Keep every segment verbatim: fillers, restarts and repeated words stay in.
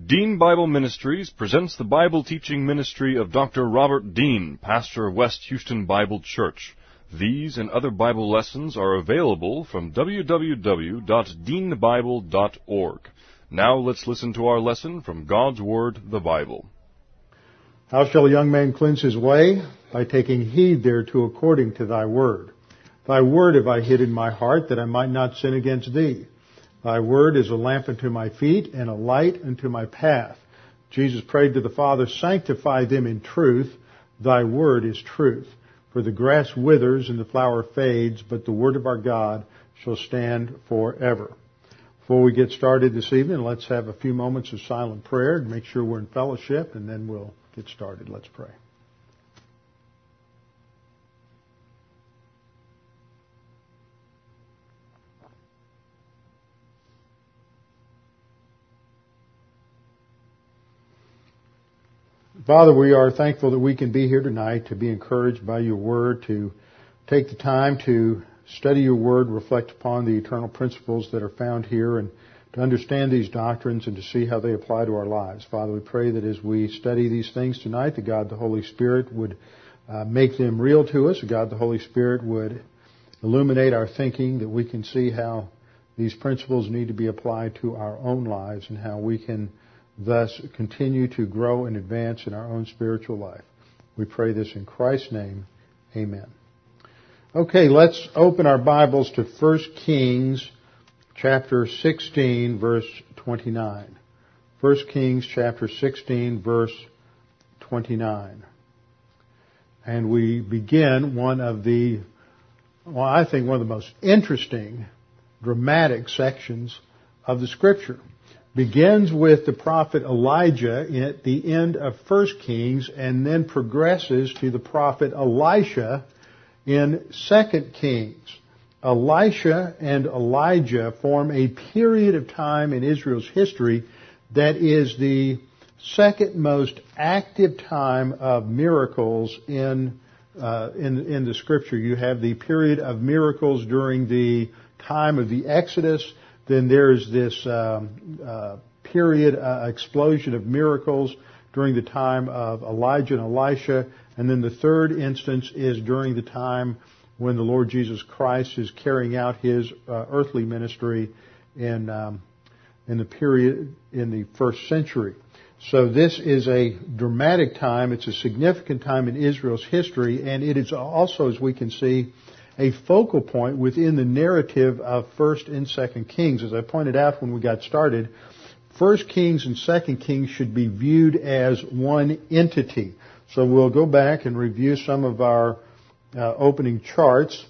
Dean Bible Ministries presents the Bible teaching ministry of Doctor Robert Dean, pastor of West Houston Bible Church. These and other Bible lessons are available from w w w dot dean bible dot org. Now let's listen to our lesson from God's Word, the Bible. How shall a young man cleanse his way? By taking heed thereto according to thy word. Thy word have I hid in my heart, that I might not sin against thee. Thy word is a lamp unto my feet, and a light unto my path. Jesus prayed to the Father, sanctify them in truth. Thy word is truth. For the grass withers and the flower fades, but the word of our God shall stand forever. Before we get started this evening, let's have a few moments of silent prayer to make sure we're in fellowship, and then we'll get started. Let's pray. Father, we are thankful that we can be here tonight to be encouraged by your word, to take the time to study your word, reflect upon the eternal principles that are found here, and to understand these doctrines and to see how they apply to our lives. Father, we pray that as we study these things tonight, that God the Holy Spirit would uh, make them real to us, that God the Holy Spirit would illuminate our thinking, that we can see how these principles need to be applied to our own lives and how we can thus continue to grow and advance in our own spiritual life. We pray this in Christ's name. Amen. Okay, let's open our Bibles to First Kings chapter sixteen, verse twenty-nine. First Kings chapter sixteen, verse twenty-nine. And we begin one of the, well, I think one of the most interesting, dramatic sections of the Scripture. Begins with the prophet Elijah at the end of First Kings and then progresses to the prophet Elisha in Second Kings. Elisha and Elijah form a period of time in Israel's history that is the second most active time of miracles in uh, in, in the Scripture. You have the period of miracles during the time of the Exodus. Then there's this um, uh, period, uh, explosion of miracles during the time of Elijah and Elisha. And then the third instance is during the time when the Lord Jesus Christ is carrying out his uh, earthly ministry in um, in the period in the first century. So this is a dramatic time. It's a significant time in Israel's history, and it is also, as we can see, a focal point within the narrative of First and Second Kings. As I pointed out when we got started, First Kings and Second Kings should be viewed as one entity. So we'll go back and review some of our uh, opening charts.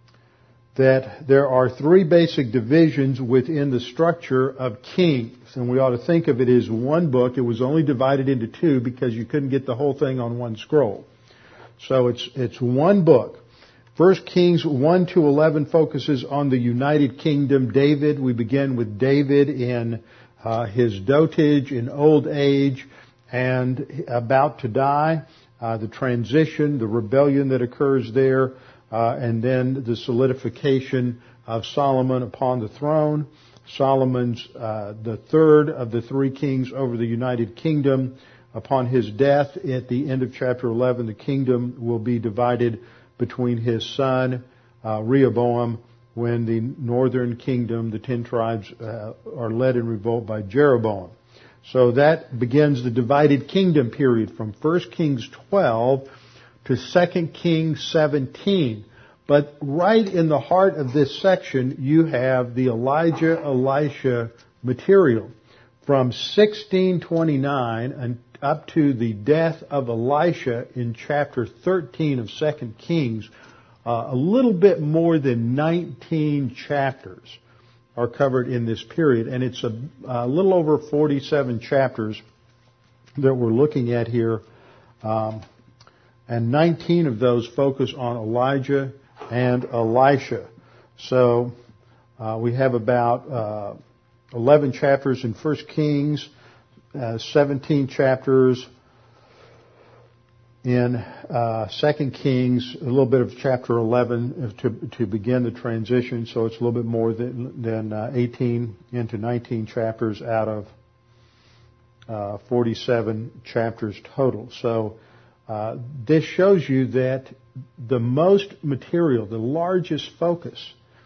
That there are three basic divisions within the structure of Kings, and we ought to think of it as one book. It was only divided into two because you couldn't get the whole thing on one scroll. So it's it's one book. First Kings one to eleven focuses on the United Kingdom. David, we begin with David in uh, his dotage, in old age, and about to die. Uh, the transition, the rebellion that occurs there, uh, and then the solidification of Solomon upon the throne. Solomon's uh, the third of the three kings over the United Kingdom. Upon his death, at the end of chapter eleven, the kingdom will be divided between his son, uh, Rehoboam, when the northern kingdom, the ten tribes, uh, are led in revolt by Jeroboam. So that begins the divided kingdom period from First Kings twelve to Second Kings seventeen. But right in the heart of this section, you have the Elijah, Elisha material. From sixteen twenty-nine and up to the death of Elisha in chapter thirteen of Second Kings, uh, a little bit more than nineteen chapters are covered in this period, and it's a, a little over forty-seven chapters that we're looking at here, um, and nineteen of those focus on Elijah and Elisha. So uh, we have about uh, eleven chapters in First Kings, Uh, seventeen chapters in uh, Second Kings, a little bit of chapter eleven to to begin the transition. So it's a little bit more than than uh, eighteen into nineteen chapters out of uh, forty-seven chapters total. So uh, this shows you that the most material, the largest focus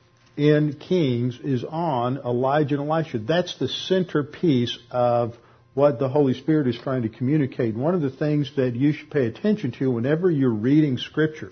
in Kings is on Elijah and Elisha. That's the centerpiece of what the Holy Spirit is trying to communicate. One of the things that you should pay attention to whenever you're reading Scripture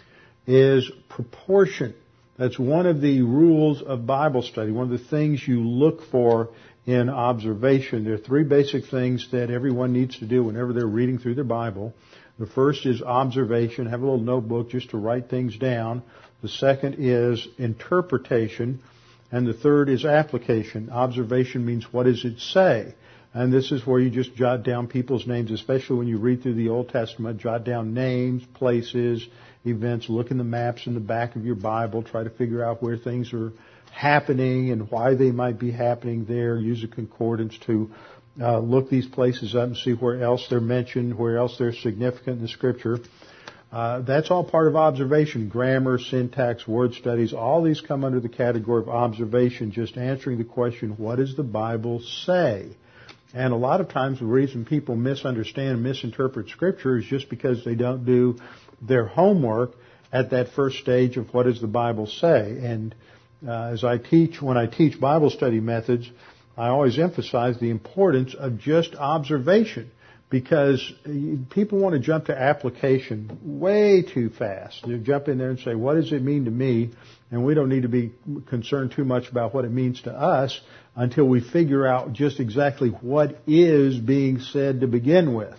is proportion. That's one of the rules of Bible study, one of the things you look for in observation. There are three basic things that everyone needs to do whenever they're reading through their Bible. The first is observation. Have a little notebook just to write things down. The second is interpretation. And the third is application. Observation means what does it say? And this is where you just jot down people's names, especially when you read through the Old Testament. Jot down names, places, events. Look in the maps in the back of your Bible. Try to figure out where things are happening and why they might be happening there. Use a concordance to uh, look these places up and see where else they're mentioned, where else they're significant in the Scripture. Uh, that's all part of observation. Grammar, syntax, word studies, all these come under the category of observation, just answering the question, what does the Bible say? And a lot of times the reason people misunderstand and misinterpret Scripture is just because they don't do their homework at that first stage of what does the Bible say. And uh, as I teach, when I teach Bible study methods, I always emphasize the importance of just observation, because people want to jump to application way too fast. They jump in there and say, what does it mean to me? And we don't need to be concerned too much about what it means to us until we figure out just exactly what is being said to begin with.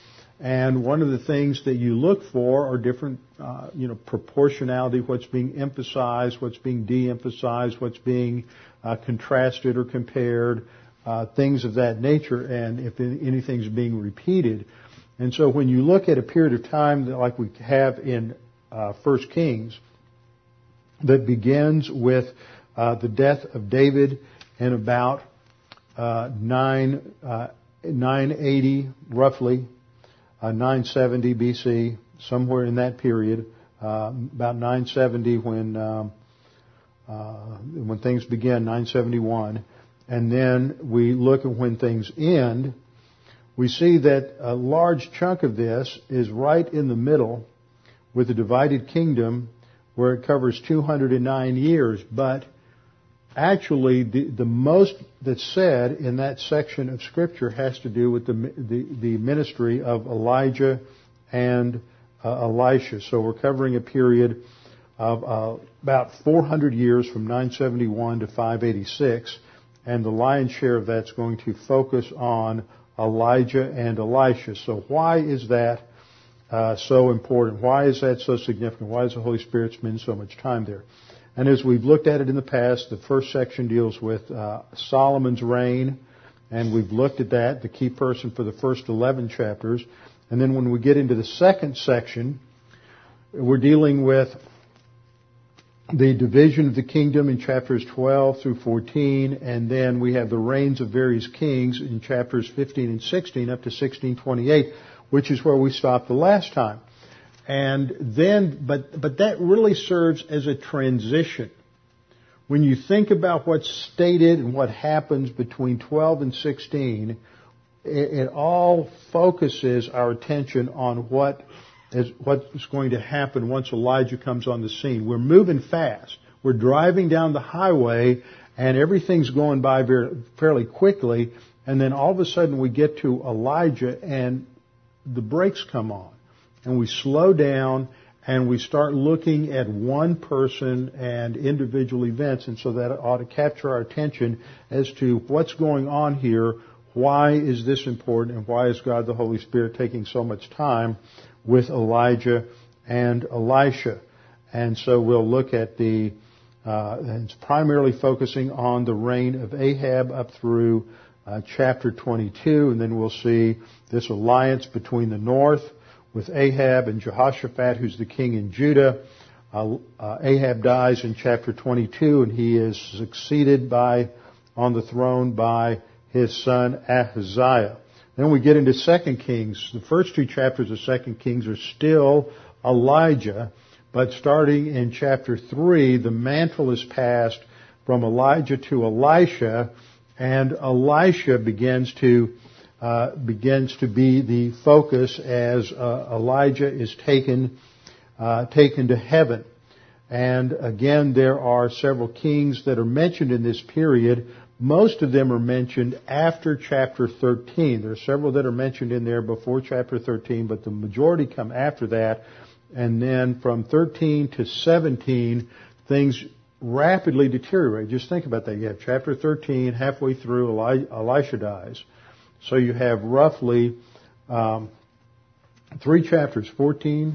And one of the things that you look for are different, uh, you know, proportionality, what's being emphasized, what's being de-emphasized, what's being uh, contrasted or compared, uh, things of that nature, and if anything's being repeated. And so when you look at a period of time that, like we have in uh, First Kings, that begins with uh, the death of David in about uh, nine, uh, nine eighty, roughly, uh, nine seventy B C, somewhere in that period, uh, about nine seventy when um, uh, when things begin, nine seventy-one, and then we look at when things end. We see that a large chunk of this is right in the middle with the divided kingdom, where it covers two hundred nine years, but actually the, the most that's said in that section of Scripture has to do with the, the, the ministry of Elijah and uh, Elisha. So we're covering a period of uh, about four hundred years from nine seventy-one to five eighty-six, and the lion's share of that's going to focus on Elijah and Elisha. So why is that Uh, so important? Why is that so significant? Why does the Holy Spirit spend so much time there? And as we've looked at it in the past, the first section deals with uh, Solomon's reign, and we've looked at that, the key person for the first eleven chapters. And then when we get into the second section, we're dealing with the division of the kingdom in chapters twelve through fourteen, and then we have the reigns of various kings in chapters fifteen and sixteen up to sixteen twenty-eight, which is where we stopped the last time. And then, but, but that really serves as a transition. When you think about what's stated and what happens between twelve and sixteen, it, it all focuses our attention on what is, what's going to happen once Elijah comes on the scene. We're moving fast. We're driving down the highway and everything's going by very, fairly quickly. And then all of a sudden we get to Elijah and the brakes come on, and we slow down, and we start looking at one person and individual events, and so that ought to capture our attention as to what's going on here, why is this important, and why is God the Holy Spirit taking so much time with Elijah and Elisha. And so we'll look at the, uh, it's primarily focusing on the reign of Ahab up through Uh, chapter twenty-two, and then we'll see this alliance between the north with Ahab and Jehoshaphat, who's the king in Judah. Uh, uh, Ahab dies in chapter twenty-two, and he is succeeded by on the throne by his son Ahaziah. Then we get into Second Kings. The first two chapters of Second Kings are still Elijah, but starting in chapter three, the mantle is passed from Elijah to Elisha, and Elisha begins to uh, begins to be the focus as uh, Elijah is taken uh, taken to heaven. And again, there are several kings that are mentioned in this period. Most of them are mentioned after chapter thirteen. There are several that are mentioned in there before chapter thirteen, but the majority come after that. And then from thirteen to seventeen, things rapidly deteriorate. Just think about that. You have chapter thirteen, halfway through, Eli- Elisha dies. So you have roughly um, three chapters, fourteen,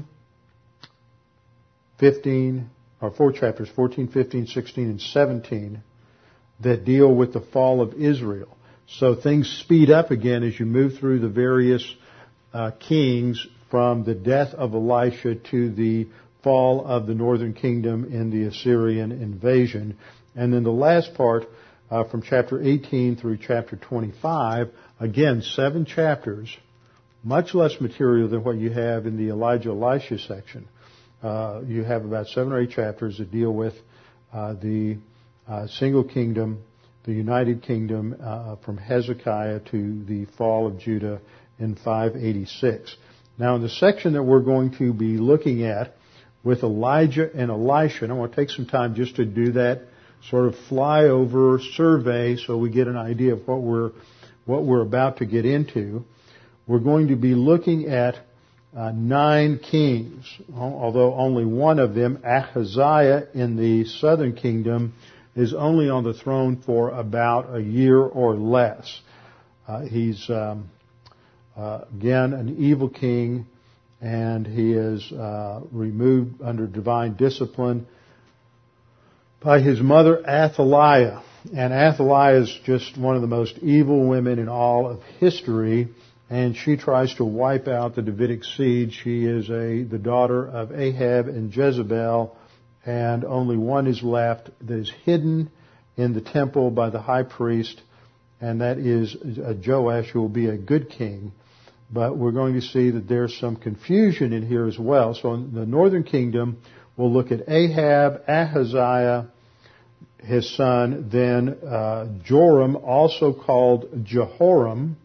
fifteen, or four chapters, fourteen, fifteen, sixteen, and seventeen, that deal with the fall of Israel. So things speed up again as you move through the various uh, kings from the death of Elisha to the fall of the northern kingdom in the Assyrian invasion. And then the last part, uh, from chapter eighteen through chapter twenty-five, again, seven chapters, much less material than what you have in the Elijah-Elisha section. Uh, you have about seven or eight chapters that deal with uh, the uh, single kingdom, the united kingdom, uh, from Hezekiah to the fall of Judah in five eighty-six. Now, in the section that we're going to be looking at with Elijah and Elisha, and I want to take some time just to do that sort of flyover survey so we get an idea of what we're what we're about to get into. We're going to be looking at uh, nine kings, although only one of them, Ahaziah in the southern kingdom, is only on the throne for about a year or less. Uh, he's um, uh, again an evil king, and he is uh, removed under divine discipline by his mother Athaliah. And Athaliah is just one of the most evil women in all of history, and she tries to wipe out the Davidic seed. She is a the daughter of Ahab and Jezebel, and only one is left that is hidden in the temple by the high priest, and that is Joash, who will be a good king. But we're going to see that there's some confusion in here as well. So in the northern kingdom, we'll look at Ahab, Ahaziah, his son, then uh, Joram, also called Jehoram,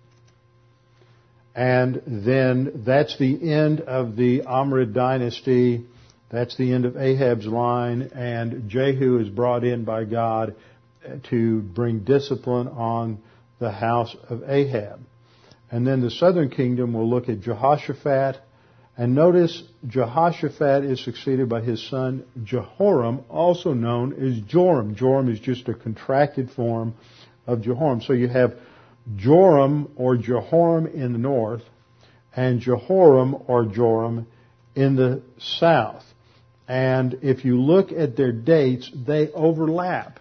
and then that's the end of the Omrid dynasty. That's the end of Ahab's line, and Jehu is brought in by God to bring discipline on the house of Ahab. And then the southern kingdom will look at Jehoshaphat. And notice Jehoshaphat is succeeded by his son Jehoram, also known as Joram. Joram is just a contracted form of Jehoram. So you have Joram or Jehoram in the north and Jehoram or Joram in the south. And if you look at their dates, they overlap.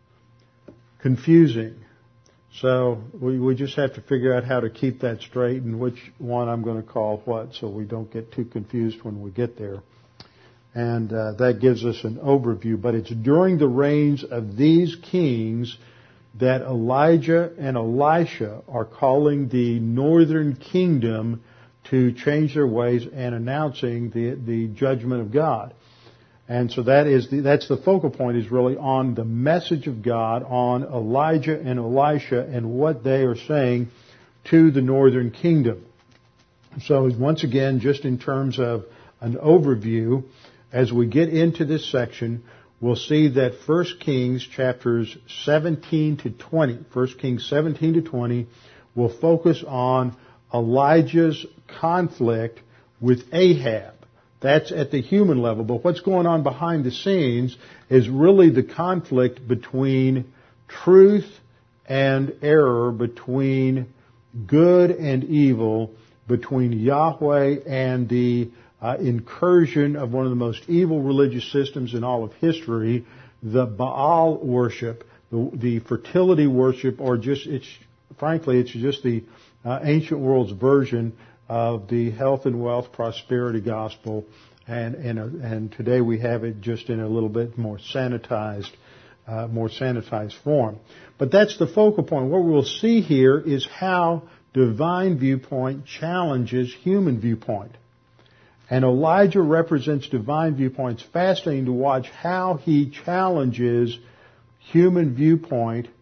Confusing. So we, we just have to figure out how to keep that straight and which one I'm going to call what, so we don't get too confused when we get there. And uh, that gives us an overview. But it's during the reigns of these kings that Elijah and Elisha are calling the northern kingdom to change their ways and announcing the, the judgment of God. And so that is the, that's the focal point, is really on the message of God, on Elijah and Elisha and what they are saying to the northern kingdom. So once again, just in terms of an overview, as we get into this section, we'll see that First Kings chapters seventeen to twenty, First Kings seventeen to twenty, will focus on Elijah's conflict with Ahab. That's at the human level. But what's going on behind the scenes is really the conflict between truth and error, between good and evil, between Yahweh and the uh, incursion of one of the most evil religious systems in all of history, the Baal worship, the, the fertility worship, or just, it's frankly, it's just the uh, ancient world's version of the health and wealth prosperity gospel, and and, and today we have it just in a little bit more sanitized, uh, more sanitized form. But that's the focal point. What we'll see here is how divine viewpoint challenges human viewpoint. And Elijah represents divine viewpoint. It's fascinating to watch how he challenges human viewpoint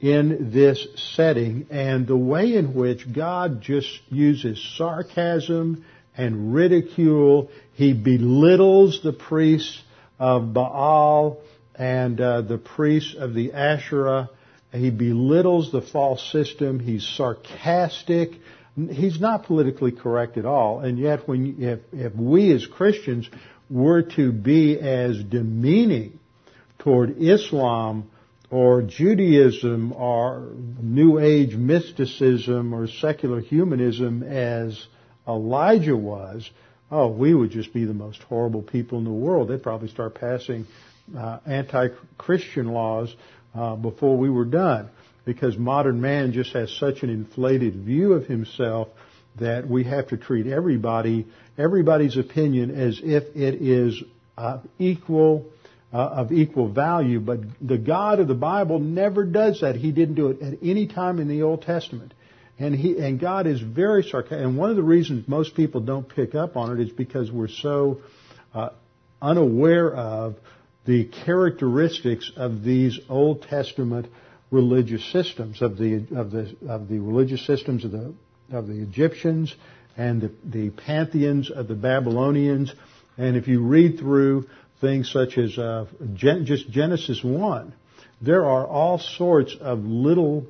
in this setting, and the way in which God just uses sarcasm and ridicule. He belittles the priests of Baal and uh, the priests of the Asherah. He belittles the false system. He's sarcastic. He's not politically correct at all. And yet, when if, if we as Christians were to be as demeaning toward Islam or Judaism or New Age mysticism or secular humanism as Elijah was, oh, we would just be the most horrible people in the world. They'd probably start passing uh, anti-Christian laws uh, before we were done, because modern man just has such an inflated view of himself that we have to treat everybody, everybody's opinion as if it is uh, equal, uh, of equal value. But the God of the Bible never does that. He didn't do it at any time in the Old Testament. And he and God is very sarcastic. And one of the reasons most people don't pick up on it is because we're so uh, unaware of the characteristics of these Old Testament religious systems, of the of the of the religious systems of the of the Egyptians and the, the pantheons of the Babylonians. And if you read through things such as uh, Gen- just Genesis one, there are all sorts of little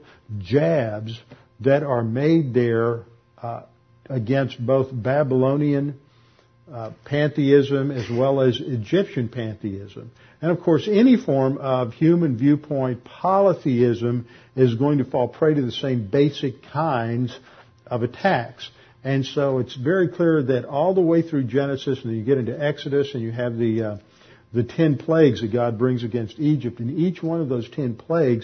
jabs that are made there uh, against both Babylonian uh, pantheism as well as Egyptian pantheism. And of course, any form of human viewpoint polytheism is going to fall prey to the same basic kinds of attacks. And so it's very clear that all the way through Genesis, and then you get into Exodus, and you have the uh, the ten plagues that God brings against Egypt, and each one of those ten plagues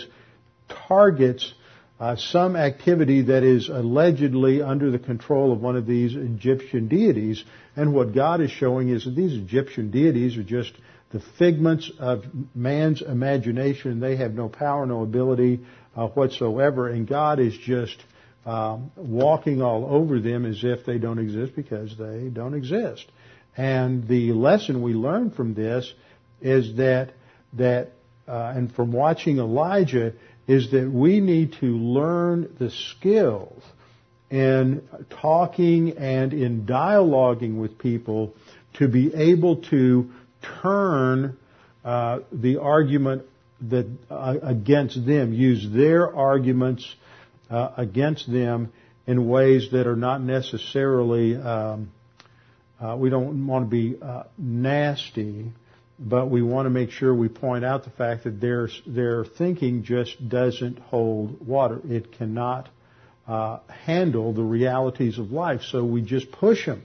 targets Uh, some activity that is allegedly under the control of one of these Egyptian deities. And what God is showing is that these Egyptian deities are just the figments of man's imagination. They have no power, no ability uh, whatsoever. And God is just um, walking all over them as if they don't exist because they don't exist. And the lesson we learn from this is that, that uh, and from watching Elijah, is that we need to learn the skills in talking and in dialoguing with people to be able to turn uh, the argument that uh, against them, use their arguments uh, against them in ways that are not necessarily, um, uh, we don't want to be uh, nasty, but we want to make sure we point out the fact that their their thinking just doesn't hold water. It cannot uh, handle the realities of life. So we just push them,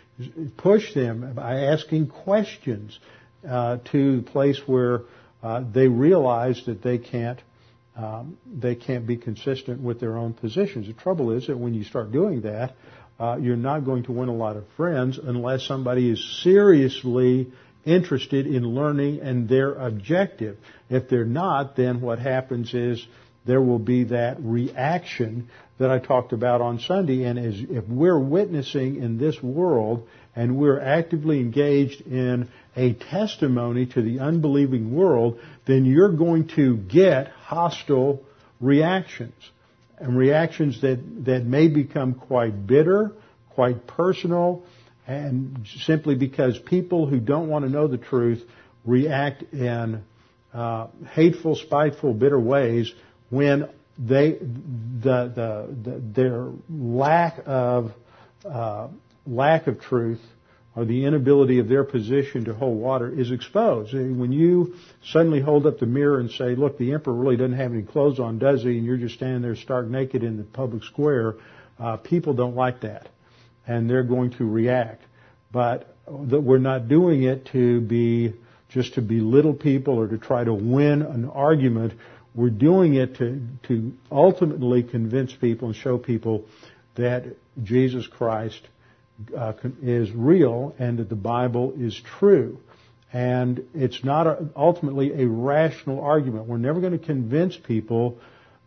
push them by asking questions uh, to the place where uh, they realize that they can't um, they can't be consistent with their own positions. The trouble is that when you start doing that, uh, you're not going to win a lot of friends unless somebody is seriously interested in learning and their objective. If they're not, then what happens is there will be that reaction that I talked about on Sunday. And as if we're witnessing in this world and we're actively engaged in a testimony to the unbelieving world, then you're going to get hostile reactions, and reactions that, that may become quite bitter, quite personal, and simply because people who don't want to know the truth react in uh, hateful, spiteful, bitter ways when they the the, the their lack of uh, lack of truth or the inability of their position to hold water is exposed. When you suddenly hold up the mirror and say, "Look, the emperor really doesn't have any clothes on, does he?" and you're just standing there stark naked in the public square, uh, people don't like that. And they're going to react. But that we're not doing it to be just to belittle people or to try to win an argument. We're doing it to to ultimately convince people and show people that Jesus Christ uh, is real and that the Bible is true. And it's not a, ultimately a rational argument. We're never going to convince people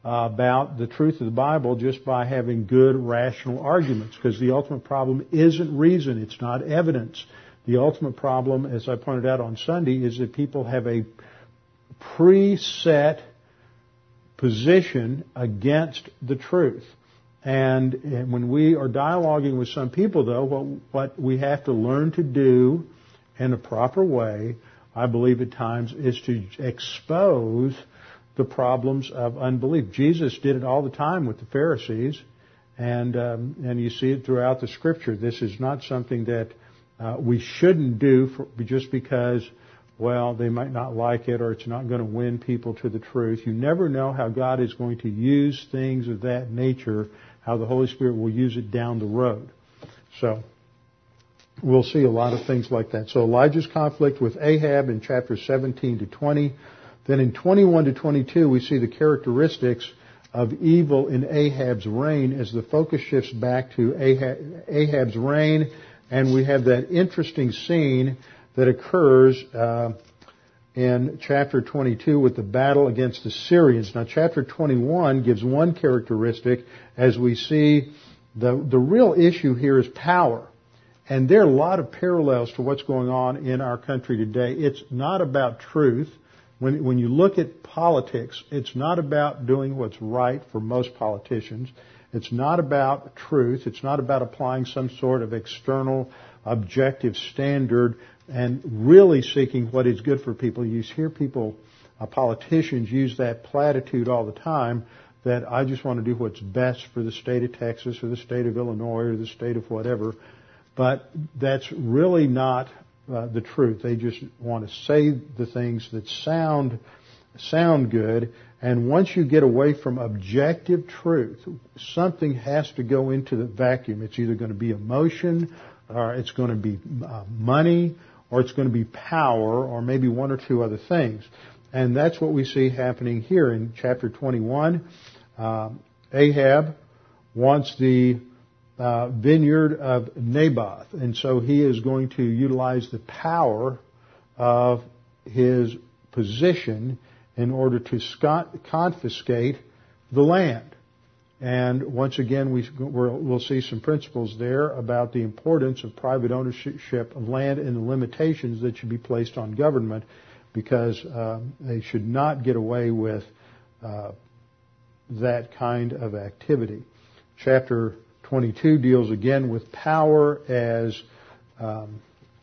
about the truth of the Bible just by having good rational arguments, because the ultimate problem isn't reason, it's not evidence. The ultimate problem, as I pointed out on Sunday, is that people have a preset position against the truth. And, and when we are dialoguing with some people, though, what, what we have to learn to do in a proper way, I believe at times, is to expose the problems of unbelief. Jesus did it all the time with the Pharisees, and um, and you see it throughout the Scripture. This is not something that uh, we shouldn't do for, just because, well, they might not like it or it's not going to win people to the truth. You never know how God is going to use things of that nature, how the Holy Spirit will use it down the road. So we'll see a lot of things like that. So Elijah's conflict with Ahab in chapters seventeen to twenty. Then in twenty-one to twenty-two, we see the characteristics of evil in Ahab's reign as the focus shifts back to Ahab, Ahab's reign. And we have that interesting scene that occurs uh, in chapter twenty-two with the battle against the Syrians. Now, chapter twenty-one gives one characteristic as we see the, the real issue here is power. And there are a lot of parallels to what's going on in our country today. It's not about truth. When, when you look at politics, it's not about doing what's right for most politicians. It's not about truth. It's not about applying some sort of external objective standard and really seeking what is good for people. You hear people, uh, politicians use that platitude all the time that I just want to do what's best for the state of Texas or the state of Illinois or the state of whatever. But that's really not uh, the truth. They just want to say the things that sound sound good. And once you get away from objective truth, something has to go into the vacuum. It's either going to be emotion, or it's going to be uh, money, or it's going to be power, or maybe one or two other things. And that's what we see happening here in chapter twenty-one. Uh, Ahab wants the uh, vineyard of Naboth, and so he is going to utilize the power of his position in order to confiscate the land. And once again, we, we'll see some principles there about the importance of private ownership of land and the limitations that should be placed on government, because uh, they should not get away with uh, that kind of activity. Chapter twenty-two deals again with power as um,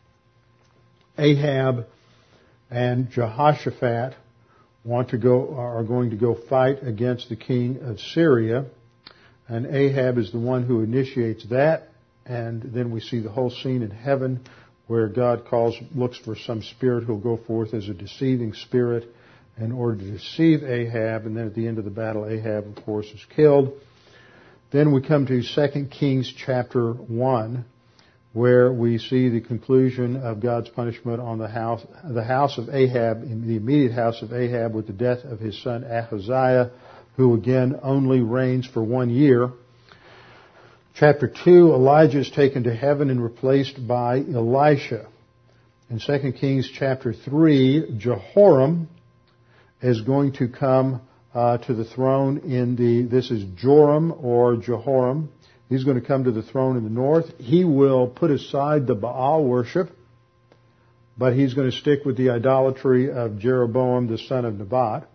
Ahab and Jehoshaphat want to go, are going to go fight against the king of Syria. And Ahab is the one who initiates that. And then we see the whole scene in heaven where God calls, looks for some spirit who will go forth as a deceiving spirit in order to deceive Ahab. And then at the end of the battle, Ahab, of course, is killed. Then we come to Second Kings chapter one, where we see the conclusion of God's punishment on the house, the house of Ahab, in the immediate house of Ahab, with the death of his son Ahaziah, who again only reigns for one year. Chapter two, Elijah is taken to heaven and replaced by Elisha. In Second Kings chapter three, Jehoram is going to come uh, to the throne in the, this is Joram or Jehoram. He's going to come to the throne in the north. He will put aside the Baal worship, but he's going to stick with the idolatry of Jeroboam, the son of Nebat.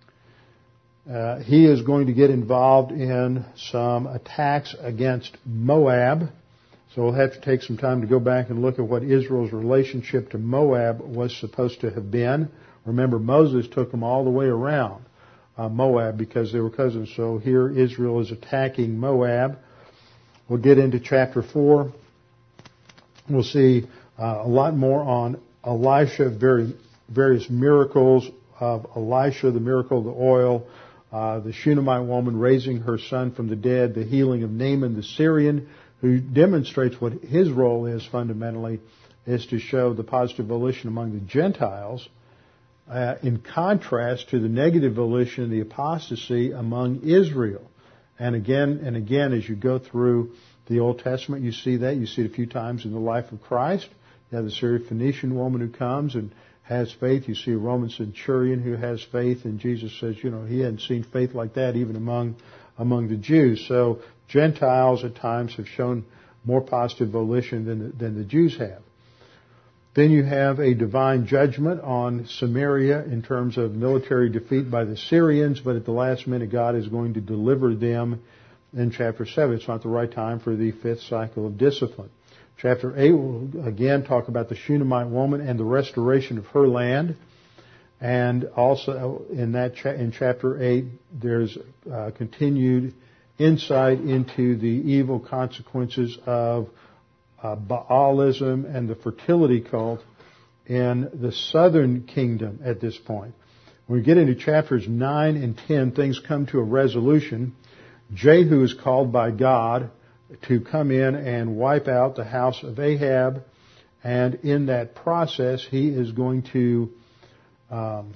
Uh, he is going to get involved in some attacks against Moab. So we'll have to take some time to go back and look at what Israel's relationship to Moab was supposed to have been. Remember, Moses took them all the way around uh, Moab because they were cousins. So here Israel is attacking Moab. We'll get into chapter four. We'll see uh, a lot more on Elisha, very, various miracles of Elisha, the miracle of the oil, uh, the Shunammite woman raising her son from the dead, the healing of Naaman the Syrian, who demonstrates what his role is fundamentally, is to show the positive volition among the Gentiles, uh, in contrast to the negative volition, the apostasy among Israel. And again and again, as you go through the Old Testament, you see that. You see it a few times in the life of Christ. You have the Syrophoenician woman who comes and has faith. You see a Roman centurion who has faith, and Jesus says, you know, he hadn't seen faith like that even among among the Jews. So Gentiles at times have shown more positive volition than the, than the Jews have. Then you have a divine judgment on Samaria in terms of military defeat by the Syrians, but at the last minute God is going to deliver them in chapter seven. It's not the right time for the fifth cycle of discipline. Chapter eight will again talk about the Shunammite woman and the restoration of her land. And also in that cha- in chapter eight, there's uh, continued insight into the evil consequences of uh, Baalism and the fertility cult in the southern kingdom at this point. When we get into chapters nine and ten, things come to a resolution. Jehu is called by God to come in and wipe out the house of Ahab, and in that process he is going to um,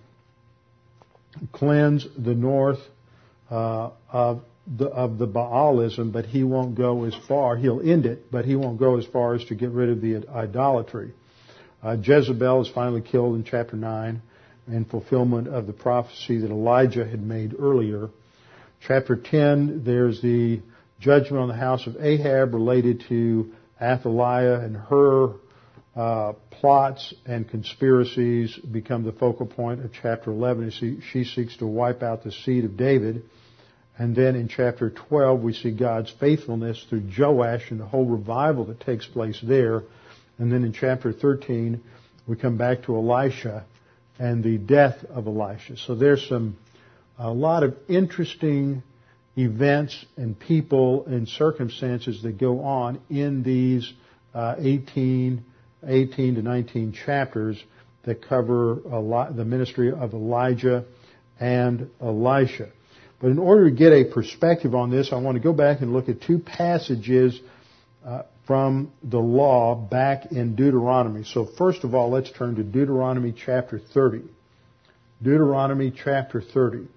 cleanse the north uh, of the of the Baalism, but he won't go as far. He'll end it, but he won't go as far as to get rid of the idolatry. Uh, Jezebel is finally killed in chapter nine in fulfillment of the prophecy that Elijah had made earlier. Chapter ten, there's the judgment on the house of Ahab related to Athaliah and her uh, plots and conspiracies become the focal point of chapter eleven. She, she seeks to wipe out the seed of David. And then in chapter twelve, we see God's faithfulness through Joash and the whole revival that takes place there. And then in chapter thirteen, we come back to Elisha and the death of Elisha. So there's some a lot of interesting events and people and circumstances that go on in these uh, eighteen, eighteen to nineteen chapters that cover a lot, the ministry of Elijah and Elisha. But in order to get a perspective on this, I want to go back and look at two passages uh, from the law back in Deuteronomy. So first of all, let's turn to Deuteronomy chapter thirty. Deuteronomy chapter thirty.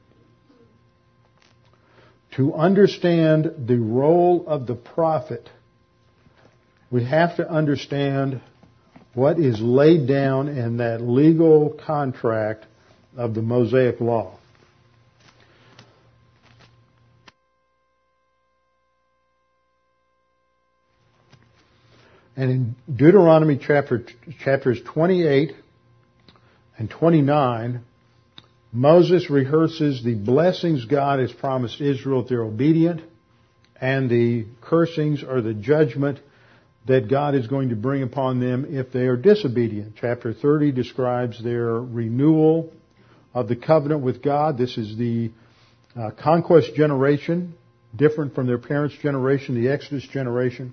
To understand the role of the prophet, we have to understand what is laid down in that legal contract of the Mosaic Law. And in Deuteronomy chapter, chapters twenty-eight and twenty-nine, Moses rehearses the blessings God has promised Israel if they're obedient, and the cursings or the judgment that God is going to bring upon them if they are disobedient. Chapter thirty describes their renewal of the covenant with God. This is the uh, conquest generation, different from their parents' generation, the Exodus generation.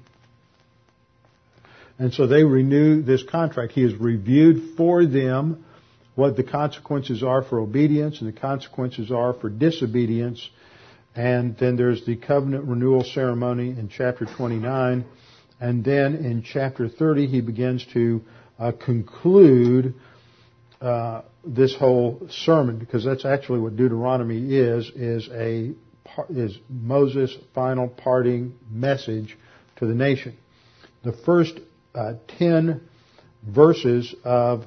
And so they renew this contract. He has reviewed for them what the consequences are for obedience and the consequences are for disobedience. And then there's the covenant renewal ceremony in chapter twenty-nine. And then in chapter thirty, he begins to uh, conclude uh, this whole sermon, because that's actually what Deuteronomy is, is a is Moses' final parting message to the nation. The first uh, ten verses of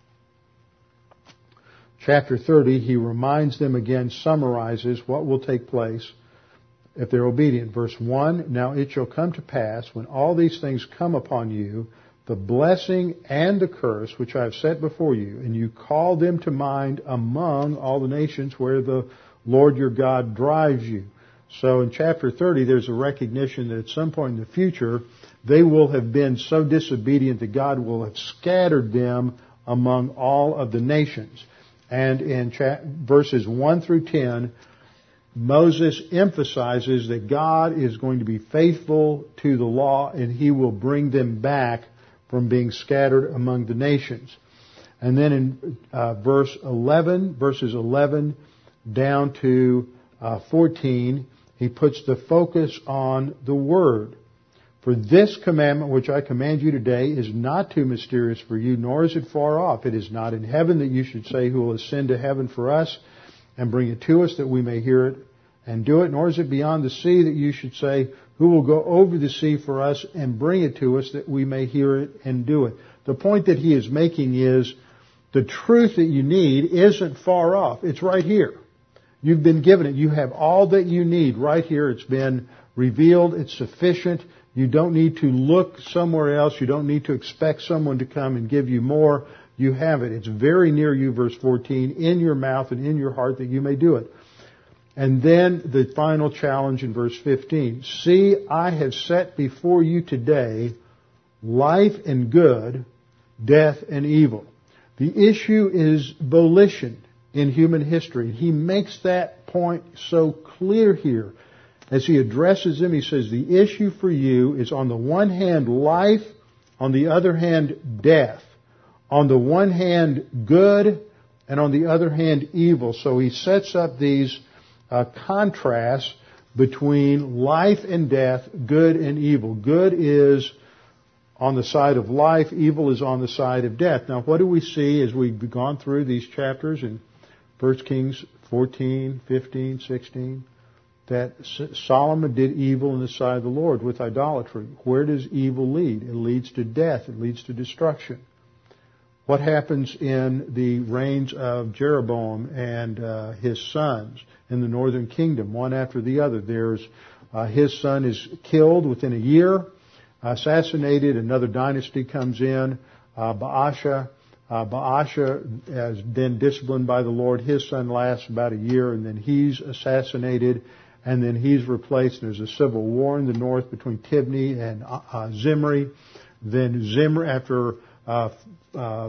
chapter thirty, he reminds them again, summarizes what will take place if they're obedient. Verse one, now it shall come to pass when all these things come upon you, the blessing and the curse which I have set before you, and you call them to mind among all the nations where the Lord your God drives you. So in chapter thirty, there's a recognition that at some point in the future, they will have been so disobedient that God will have scattered them among all of the nations. And in cha- verses one through ten, Moses emphasizes that God is going to be faithful to the law and he will bring them back from being scattered among the nations. And then in uh, verse eleven, verses eleven down to uh, fourteen, he puts the focus on the Word. For this commandment which I command you today is not too mysterious for you, nor is it far off. It is not in heaven that you should say, who will ascend to heaven for us and bring it to us that we may hear it and do it, nor is it beyond the sea that you should say, who will go over the sea for us and bring it to us that we may hear it and do it. The point that he is making is the truth that you need isn't far off. It's right here. You've been given it. You have all that you need right here. It's been revealed. It's sufficient. You don't need to look somewhere else. You don't need to expect someone to come and give you more. You have it. It's very near you, verse fourteen, in your mouth and in your heart that you may do it. And then the final challenge in verse fifteen. See, I have set before you today life and good, death and evil. The issue is volition in human history. He makes that point so clear here. As he addresses him, he says, the issue for you is on the one hand life, on the other hand death. On the one hand good, and on the other hand evil. So he sets up these uh, contrasts between life and death, good and evil. Good is on the side of life, evil is on the side of death. Now what do we see as we've gone through these chapters in First Kings fourteen, fifteen, sixteen? That Solomon did evil in the sight of the Lord with idolatry. Where does evil lead? It leads to death. It leads to destruction. What happens in the reigns of Jeroboam and uh, his sons in the northern kingdom, one after the other? There's uh, his son is killed within a year, assassinated. Another dynasty comes in, uh, Baasha. Uh, Baasha is then disciplined by the Lord. His son lasts about a year, and then he's assassinated. And then he's replaced. There's a civil war in the north between Tibni and uh, Zimri. Then Zimri, after uh, uh,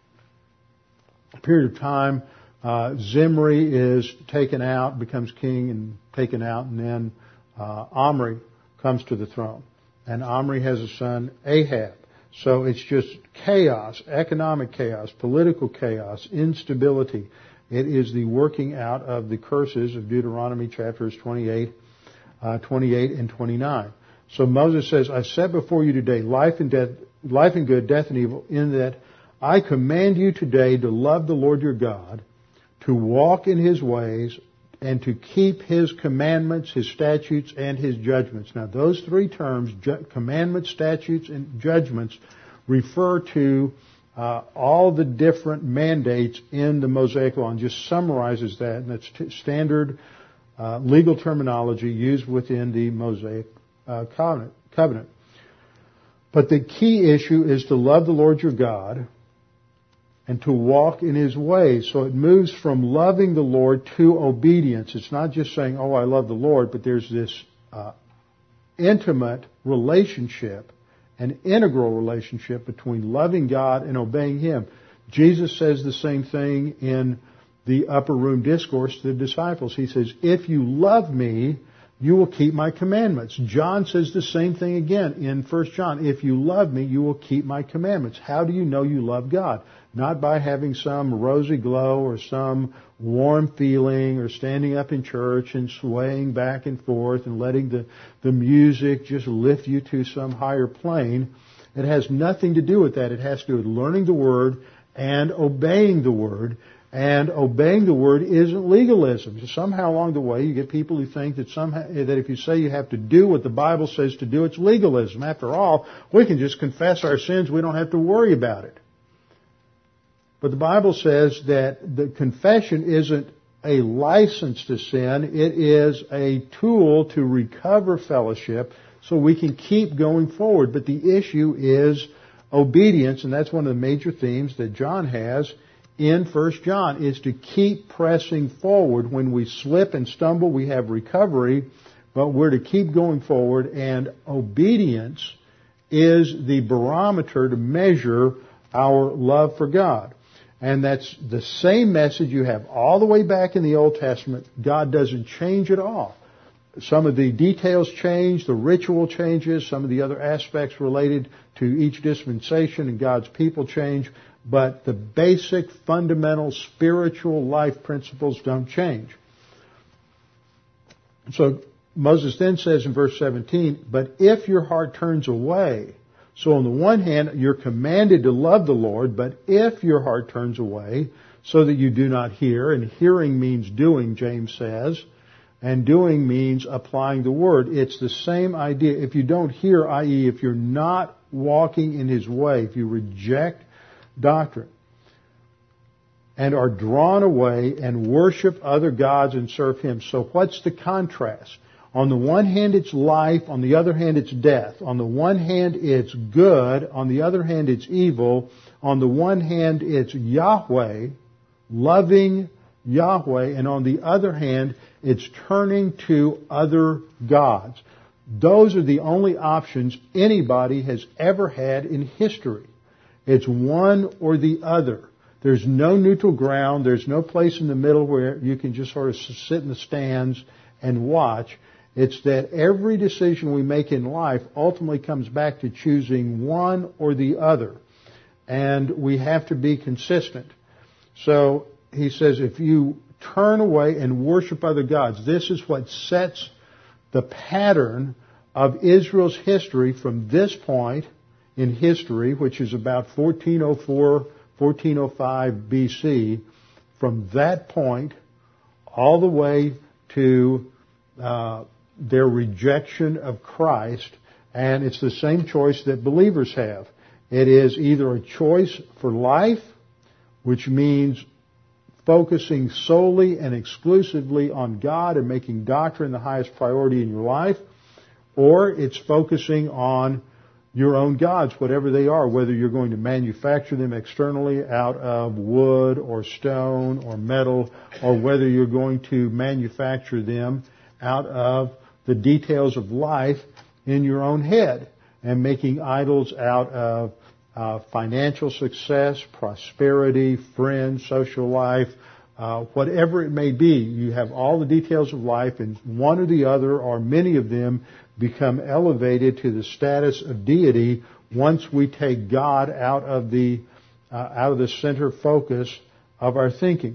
a period of time, uh, Zimri is taken out, becomes king and taken out, and then uh, Omri comes to the throne. And Omri has a son, Ahab. So it's just chaos, economic chaos, political chaos, instability. It is the working out of the curses of Deuteronomy chapters twenty-eight, uh, twenty-eight and twenty-nine. So Moses says, I set before you today life and death, life and good, death and evil, in that I command you today to love the Lord your God, to walk in His ways, and to keep His commandments, His statutes, and His judgments. Now those three terms, ju- commandments, statutes, and judgments, refer to Uh, all the different mandates in the Mosaic Law, and just summarizes that, and that's t- standard uh, legal terminology used within the Mosaic uh, covenant, covenant. But the key issue is to love the Lord your God and to walk in His ways. So it moves from loving the Lord to obedience. It's not just saying, oh, I love the Lord, but there's this uh, intimate relationship, an integral relationship between loving God and obeying Him. Jesus says the same thing in the upper room discourse to the disciples. He says, if you love me, you will keep my commandments. John says the same thing again in First John. If you love me, you will keep my commandments. How do you know you love God? Not by having some rosy glow or some warm feeling or standing up in church and swaying back and forth and letting the, the music just lift you to some higher plane. It has nothing to do with that. It has to do with learning the Word and obeying the Word. And obeying the Word isn't legalism. So somehow along the way you get people who think that somehow that if you say you have to do what the Bible says to do, it's legalism. After all, we can just confess our sins. We don't have to worry about it. But the Bible says that the confession isn't a license to sin. It is a tool to recover fellowship so we can keep going forward. But the issue is obedience, and that's one of the major themes that John has in First John, is to keep pressing forward. When we slip and stumble, we have recovery, but we're to keep going forward, and obedience is the barometer to measure our love for God. And that's the same message you have all the way back in the Old Testament. God doesn't change at all. Some of the details change, the ritual changes, some of the other aspects related to each dispensation and God's people change, but the basic, fundamental, spiritual life principles don't change. So Moses then says in verse seventeen, but if your heart turns away, so on the one hand, you're commanded to love the Lord, but if your heart turns away, so that you do not hear, and hearing means doing, James says, and doing means applying the Word. It's the same idea. If you don't hear, that is, if you're not walking in His way, if you reject doctrine, and are drawn away and worship other gods and serve Him. So what's the contrast? On the one hand, it's life. On the other hand, it's death. On the one hand, it's good. On the other hand, it's evil. On the one hand, it's Yahweh, loving Yahweh. And on the other hand, it's turning to other gods. Those are the only options anybody has ever had in history. It's one or the other. There's no neutral ground. There's no place in the middle where you can just sort of sit in the stands and watch. It's that every decision we make in life ultimately comes back to choosing one or the other. And we have to be consistent. So he says, if you turn away and worship other gods, this is what sets the pattern of Israel's history from this point in history, which is about fourteen oh four, fourteen oh five B C, from that point all the way to uh, their rejection of Christ. And it's the same choice that believers have. It is either a choice for life, which means focusing solely and exclusively on God and making doctrine the highest priority in your life, or it's focusing on your own gods, whatever they are, whether you're going to manufacture them externally out of wood or stone or metal, or whether you're going to manufacture them out of the details of life in your own head and making idols out of uh, financial success, prosperity, friends, social life, uh, whatever it may be. You have all the details of life, and one or the other or many of them become elevated to the status of deity once we take God out of the uh, out of the center focus of our thinking.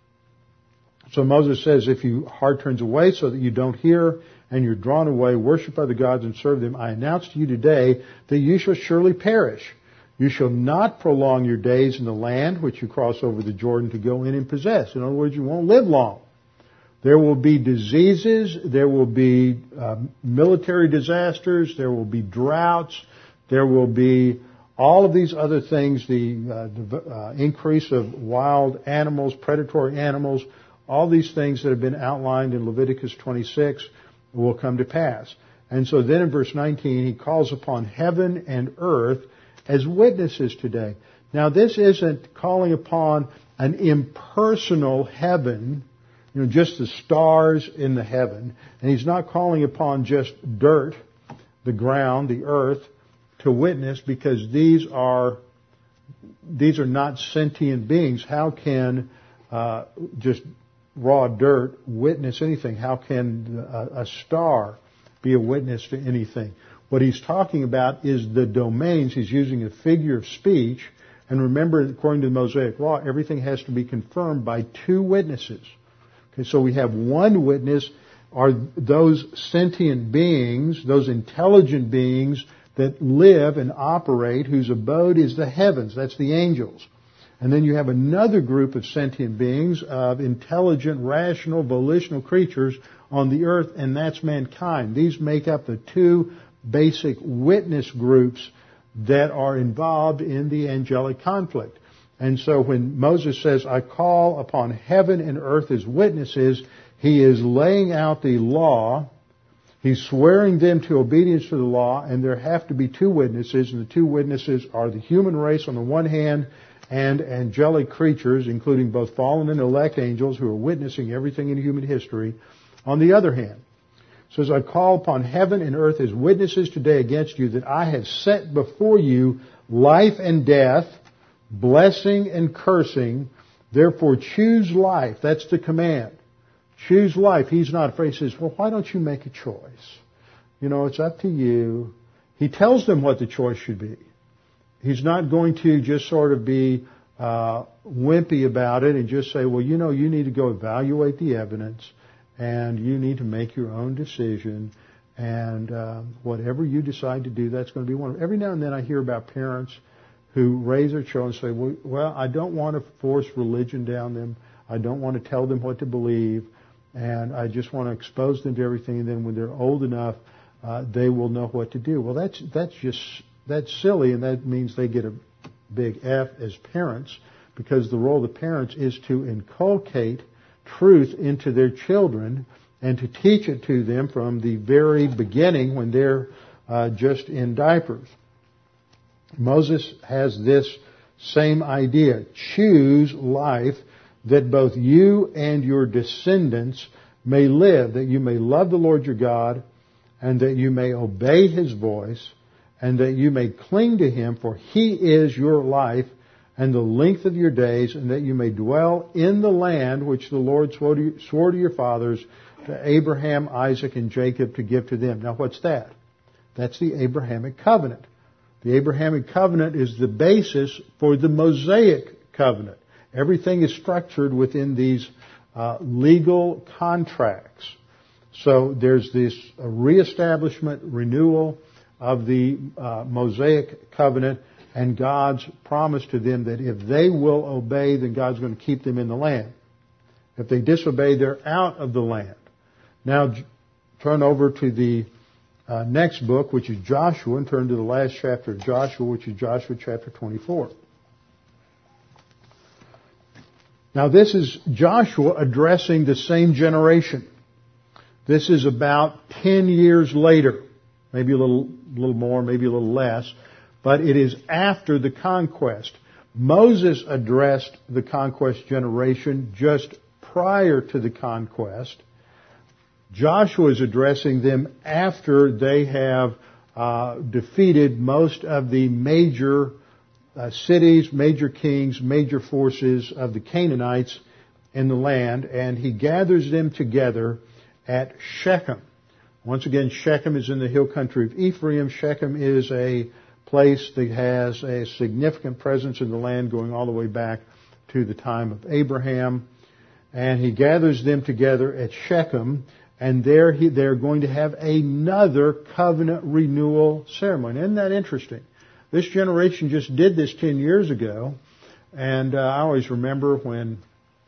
So Moses says, if your heart turns away so that you don't hear and you're drawn away, worship other gods and serve them, I announce to you today that you shall surely perish. You shall not prolong your days in the land which you cross over the Jordan to go in and possess. In other words, you won't live long. There will be diseases, there will be uh, military disasters, there will be droughts, there will be all of these other things, the, uh, the uh, increase of wild animals, predatory animals, all these things that have been outlined in Leviticus twenty-six will come to pass. And so then in verse nineteen, he calls upon heaven and earth as witnesses today. Now this isn't calling upon an impersonal heaven, you know, just the stars in the heaven. And he's not calling upon just dirt, the ground, the earth, to witness, because these are these are not sentient beings. How can uh, just raw dirt witness anything? How can a, a star be a witness to anything? What he's talking about is the domains. He's using a figure of speech. And remember, according to the Mosaic Law, everything has to be confirmed by two witnesses. Okay, so we have one witness, are those sentient beings, those intelligent beings that live and operate, whose abode is the heavens. That's the angels. And then you have another group of sentient beings, of intelligent, rational, volitional creatures on the earth, and that's mankind. These make up the two basic witness groups that are involved in the angelic conflict. And so when Moses says, I call upon heaven and earth as witnesses, he is laying out the law. He's swearing them to obedience to the law, and there have to be two witnesses, and the two witnesses are the human race on the one hand and angelic creatures, including both fallen and elect angels who are witnessing everything in human history, on the other hand. It says, I call upon heaven and earth as witnesses today against you that I have set before you life and death, blessing and cursing. Therefore choose life. That's the command. Choose life. He's not afraid. He says, well, why don't you make a choice? You know, it's up to you. He tells them what the choice should be. He's not going to just sort of be uh, wimpy about it and just say, well, you know, you need to go evaluate the evidence and you need to make your own decision. And uh, whatever you decide to do, that's going to be one. Every now and then I hear about parents who raise their children and say, well, well, I don't want to force religion down them. I don't want to tell them what to believe. And I just want to expose them to everything. And then when they're old enough, uh, they will know what to do. Well, that's that's just that's silly, and that means they get a big F as parents, because the role of the parents is to inculcate truth into their children and to teach it to them from the very beginning when they're uh, just in diapers. Moses has this same idea. Choose life that both you and your descendants may live, that you may love the Lord your God, and that you may obey His voice, and that you may cling to Him, for He is your life and the length of your days, and that you may dwell in the land which the Lord swore to, you, swore to your fathers, to Abraham, Isaac, and Jacob, to give to them. Now what's that? That's the Abrahamic covenant. The Abrahamic covenant is the basis for the Mosaic covenant. Everything is structured within these uh, legal contracts. So there's this uh, reestablishment, renewal of the uh, Mosaic covenant, and God's promise to them that if they will obey, then God's going to keep them in the land. If they disobey, they're out of the land. Now turn over to the uh, next book, which is Joshua, and turn to the last chapter of Joshua, which is Joshua chapter twenty-four. Now this is Joshua addressing the same generation. This is about ten years later, maybe a little, little more, maybe a little less, but it is after the conquest. Moses addressed the conquest generation just prior to the conquest. Joshua is addressing them after they have uh, defeated most of the major uh, cities, major kings, major forces of the Canaanites in the land, and he gathers them together at Shechem. Once again, Shechem is in the hill country of Ephraim. Shechem is a place that has a significant presence in the land going all the way back to the time of Abraham. And he gathers them together at Shechem, and there he, they're going to have another covenant renewal ceremony. Isn't that interesting? This generation just did this ten years ago, and uh, I always remember when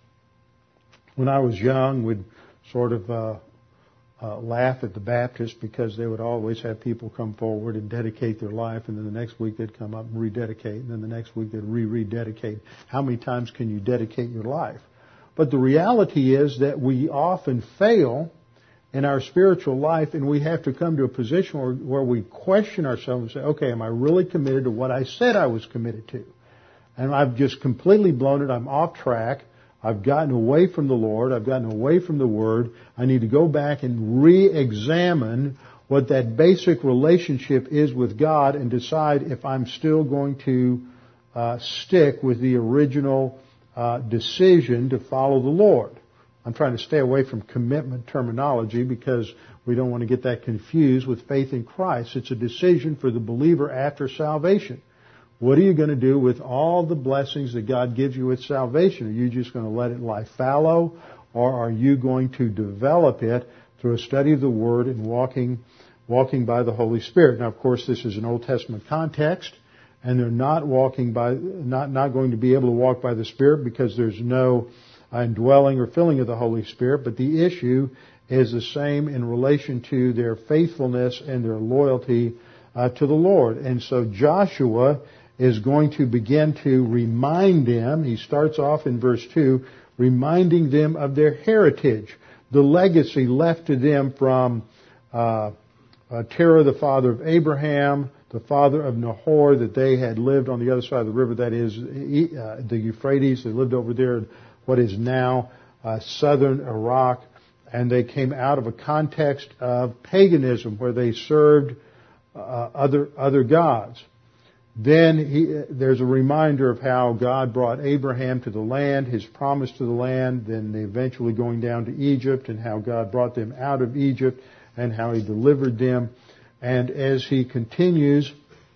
when I was young, we'd sort of uh, uh, laugh at the Baptists because they would always have people come forward and dedicate their life, and then the next week they'd come up and rededicate, and then the next week they'd re-rededicate. How many times can you dedicate your life? But the reality is that we often fail in our spiritual life, and we have to come to a position where, where we question ourselves and say, okay, am I really committed to what I said I was committed to? And I've just completely blown it. I'm off track. I've gotten away from the Lord. I've gotten away from the Word. I need to go back and re-examine what that basic relationship is with God and decide if I'm still going to uh, stick with the original uh, decision to follow the Lord. I'm trying to stay away from commitment terminology because we don't want to get that confused with faith in Christ. It's a decision for the believer after salvation. What are you going to do with all the blessings that God gives you with salvation? Are you just going to let it lie fallow, or are you going to develop it through a study of the Word and walking, walking by the Holy Spirit? Now, of course, this is an Old Testament context, and they're not walking by, not, not going to be able to walk by the Spirit because there's no indwelling or filling of the Holy Spirit, but the issue is the same in relation to their faithfulness and their loyalty uh, to the Lord. And so Joshua is going to begin to remind them, he starts off in verse two, reminding them of their heritage, the legacy left to them from uh, uh, Terah, the father of Abraham, the father of Nahor, that they had lived on the other side of the river, that is uh, the Euphrates. They lived over there what is now uh, southern Iraq, and they came out of a context of paganism where they served uh, other other gods. Then he, there's a reminder of how God brought Abraham to the land, his promise to the land, then they eventually going down to Egypt, and how God brought them out of Egypt and how he delivered them. And as he continues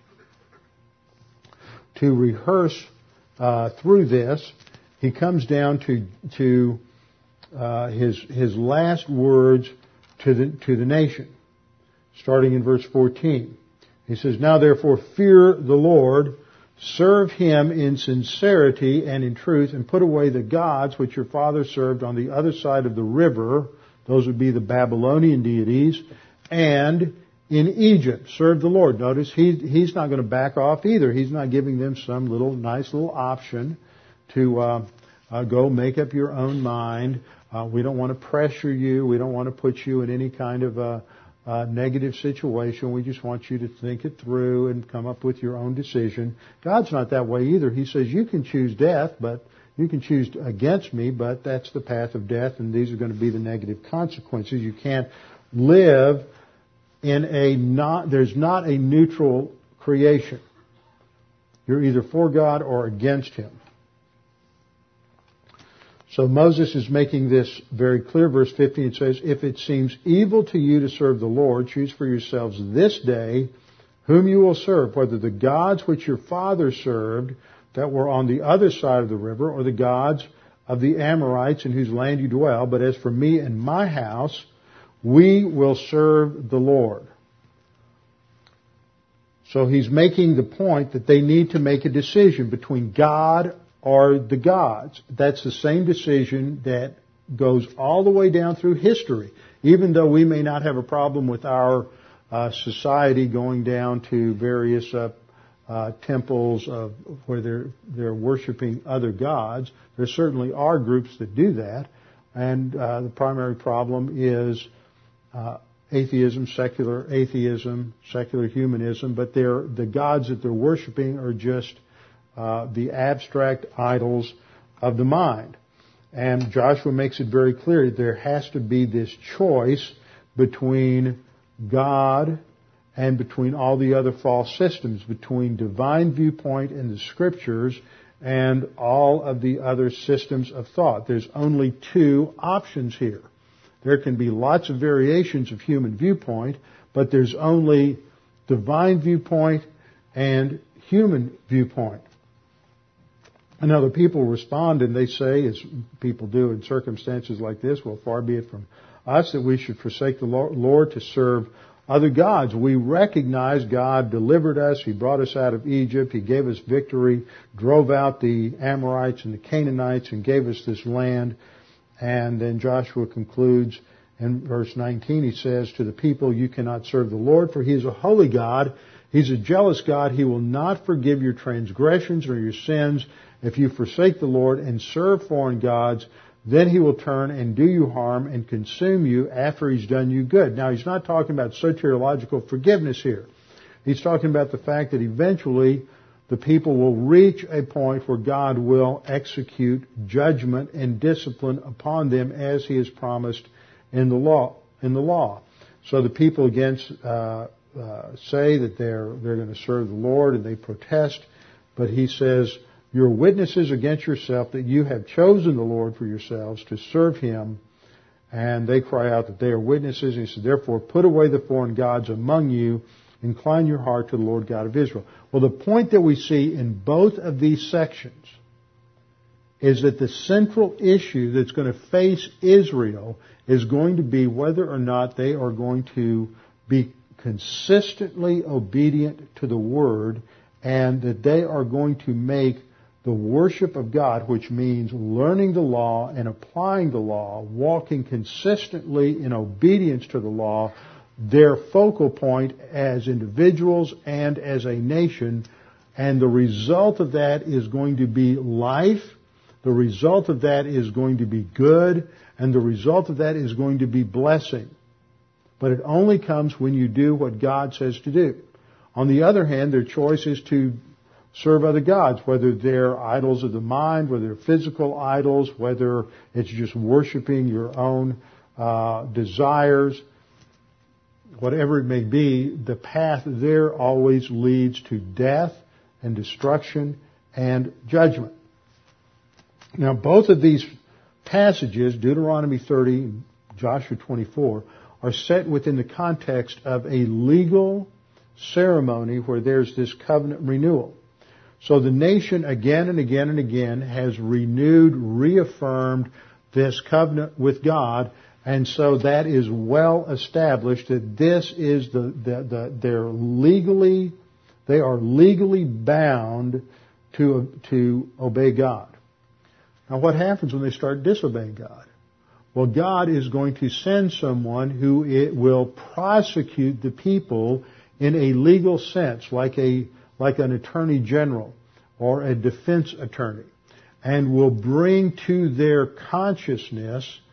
to rehearse uh, through this, he comes down to to uh, his his last words to the to the nation, starting in verse fourteen. He says, "Now therefore fear the Lord, serve Him in sincerity and in truth, and put away the gods which your fathers served on the other side of the river." Those would be the Babylonian deities, and in Egypt serve the Lord. Notice he he's not going to back off either. He's not giving them some little nice little option to uh, uh, go make up your own mind Uh, we don't want to pressure you. We don't want to put you in any kind of a, a negative situation. We just want you to think it through and come up with your own decision. God's not that way either. He says you can choose death, but you can choose against me, but that's the path of death, and these are going to be the negative consequences. You can't live in a not, there's not a neutral creation. You're either for God or against Him. So Moses is making this very clear. Verse fifteen says, if it seems evil to you to serve the Lord, choose for yourselves this day whom you will serve, whether the gods which your fathers served that were on the other side of the river, or the gods of the Amorites in whose land you dwell. But as for me and my house, we will serve the Lord. So he's making the point that they need to make a decision between God or the gods. That's the same decision that goes all the way down through history. Even though we may not have a problem with our uh, society going down to various uh, uh, temples of where they're they're worshiping other gods, there certainly are groups that do that. And uh, the primary problem is uh, atheism, secular atheism, secular humanism, but they're, the gods that they're worshiping are just uh, the abstract idols of the mind. And Joshua makes it very clear that there has to be this choice between God and between all the other false systems, between divine viewpoint in the Scriptures and all of the other systems of thought. There's only two options here. There can be lots of variations of human viewpoint, but there's only divine viewpoint and human viewpoint. And other people respond and they say, as people do in circumstances like this, well, far be it from us that we should forsake the Lord to serve other gods. We recognize God delivered us. He brought us out of Egypt. He gave us victory, drove out the Amorites and the Canaanites, and gave us this land. And then Joshua concludes in verse nineteen. He says to the people, you cannot serve the Lord, for He is a holy God. He's a jealous God. He will not forgive your transgressions or your sins. If you forsake the Lord and serve foreign gods, then He will turn and do you harm and consume you after He's done you good. Now, He's not talking about soteriological forgiveness here. He's talking about the fact that eventually the people will reach a point where God will execute judgment and discipline upon them as He has promised in the law. In the law. So the people again uh, uh, say that they're they're going to serve the Lord, and they protest. But He says, you're witnesses against yourself that you have chosen the Lord for yourselves to serve Him. And they cry out that they are witnesses. And He said, therefore, put away the foreign gods among you. Incline your heart to the Lord God of Israel. Well, the point that we see in both of these sections is that the central issue that's going to face Israel is going to be whether or not they are going to be consistently obedient to the Word, and that they are going to make the worship of God, which means learning the law and applying the law, walking consistently in obedience to the law, their focal point as individuals and as a nation. And the result of that is going to be life. The result of that is going to be good. And the result of that is going to be blessing. But it only comes when you do what God says to do. On the other hand, their choice is to serve other gods, whether they're idols of the mind, whether they're physical idols, whether it's just worshiping your own uh, desires. Whatever it may be, the path there always leads to death and destruction and judgment. Now, both of these passages, Deuteronomy thirty and Joshua twenty-four, are set within the context of a legal ceremony where there's this covenant renewal. So the nation again and again and again has renewed, reaffirmed this covenant with God. And so that is well established that this is the, the, the they're legally, they are legally bound to, to obey God. Now what happens when they start disobeying God? Well, God is going to send someone who it will prosecute the people in a legal sense, like a, like an attorney general or a defense attorney, and will bring to their consciousness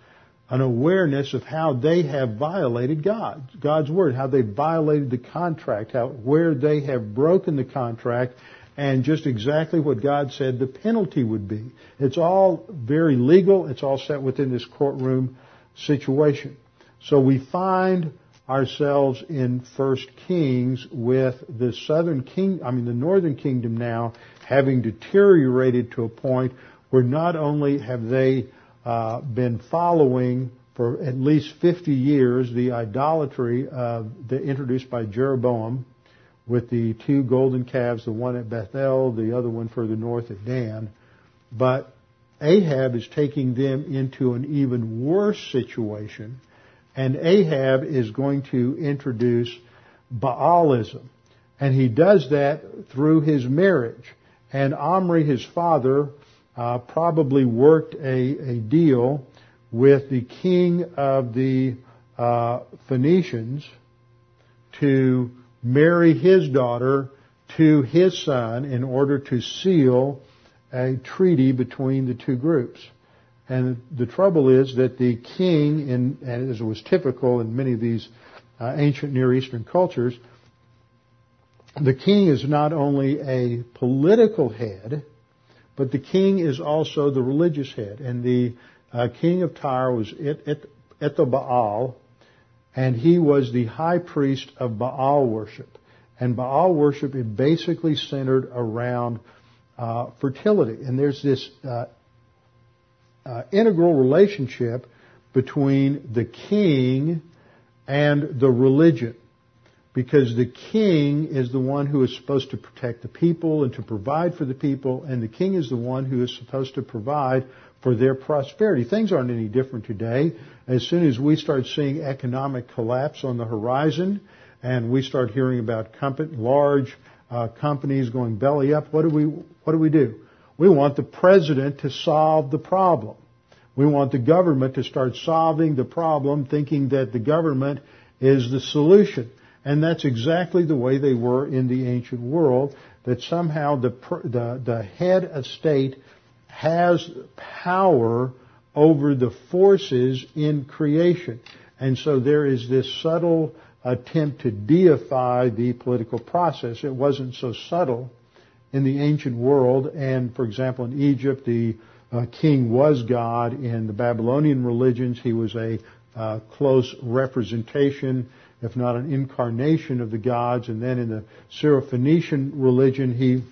an awareness of how they have violated God, God's word, how they violated the contract, how where they have broken the contract, and just exactly what God said the penalty would be. It's all very legal. It's all set within this courtroom situation. So we find ourselves in First Kings with the southern king, I mean the northern kingdom now having deteriorated to a point where not only have they uh, been following for at least fifty years the idolatry uh, that introduced by Jeroboam with the two golden calves, the one at Bethel, the other one further north at Dan, but Ahab is taking them into an even worse situation. And Ahab is going to introduce Baalism. And he does that through his marriage. And Omri, his father, uh, probably worked a, a deal with the king of the uh, Phoenicians to marry his daughter to his son in order to seal a treaty between the two groups. And the trouble is that the king, in, and as was typical in many of these uh, ancient Near Eastern cultures, the king is not only a political head, but the king is also the religious head. And the uh, king of Tyre was Et, Et, Ethelbaal, and he was the high priest of Baal worship. And Baal worship is basically centered around uh, fertility. And there's this uh, Uh, integral relationship between the king and the religion, because the king is the one who is supposed to protect the people and to provide for the people, and the king is the one who is supposed to provide for their prosperity. Things aren't any different today. As soon as we start seeing economic collapse on the horizon and we start hearing about company, large uh, companies going belly up, what do we what do we do? We want the president to solve the problem. We want the government to start solving the problem, thinking that the government is the solution. And that's exactly the way they were in the ancient world, that somehow the, the, the head of state has power over the forces in creation. And so there is this subtle attempt to deify the political process. It wasn't so subtle in the ancient world, and for example in Egypt the uh, king was God. In the Babylonian religions he was a uh, close representation, if not an incarnation of the gods, and then in the Syro-Phoenician religion he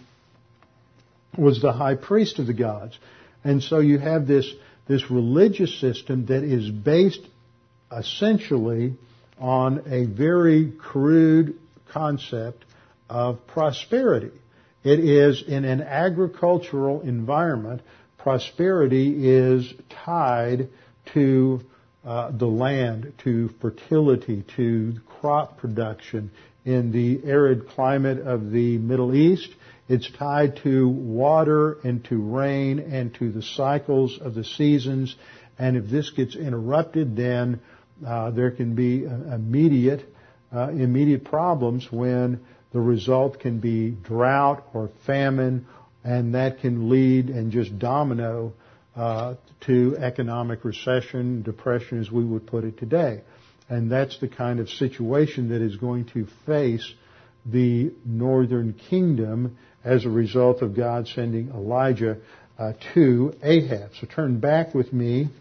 was the high priest of the gods. And so you have this, this religious system that is based essentially on a very crude concept of prosperity. It is in an agricultural environment. Prosperity is tied to uh, the land, to fertility, to crop production. In the arid climate of the Middle East, it's tied to water and to rain and to the cycles of the seasons. And if this gets interrupted, then uh, there can be uh, immediate, uh, immediate problems when the result can be drought or famine, and that can lead and just domino uh, to economic recession, depression as we would put it today. And that's the kind of situation that is going to face the northern kingdom as a result of God sending Elijah uh, to Ahab. So turn back with me